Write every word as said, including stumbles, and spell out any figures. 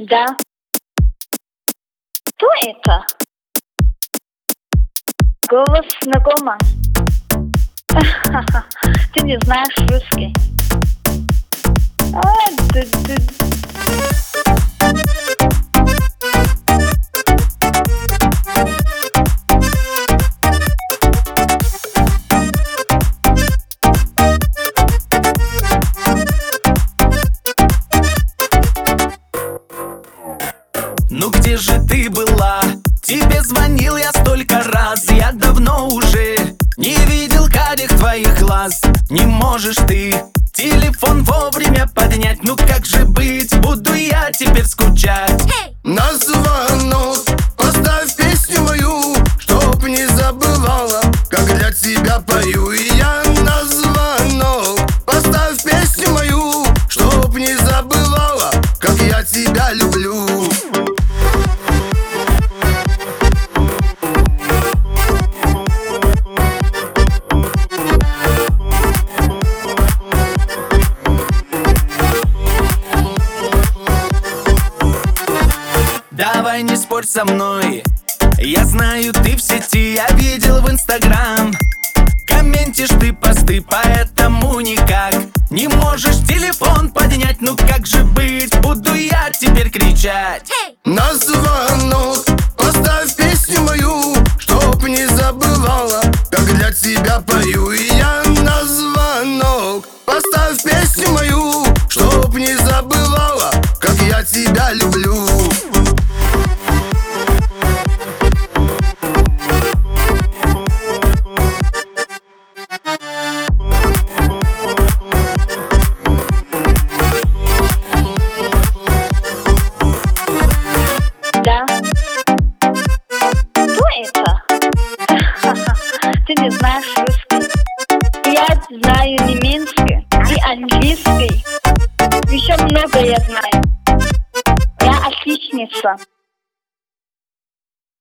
Да. Кто это? Голос знакома. Ты не знаешь русский. А, ты, ты... Ну где же ты была? Тебе звонил я столько раз. Я давно уже не видел карих твоих глаз. Не можешь ты телефон вовремя поднять. Ну как же быть, буду я теперь скучать. Hey! На звонок поставь песню мою, чтоб не забывала, как для тебя пою. И я на звонок поставь песню мою, чтоб не забывала, как я тебя люблю. Давай не спорь со мной. Я знаю, ты в сети, я видел в Инстаграм. Комментишь ты посты, поэтому никак не можешь телефон поднять. Ну как же быть, буду я теперь кричать. Hey! На звонок поставь песню мою, чтоб не забывала, как для тебя пою. И я на звонок поставь песню мою, чтоб не забывала, как я тебя люблю. Да. Кто это? Ты не знаешь русский. Я знаю немецкий и английский. Еще много я знаю. Я отличница.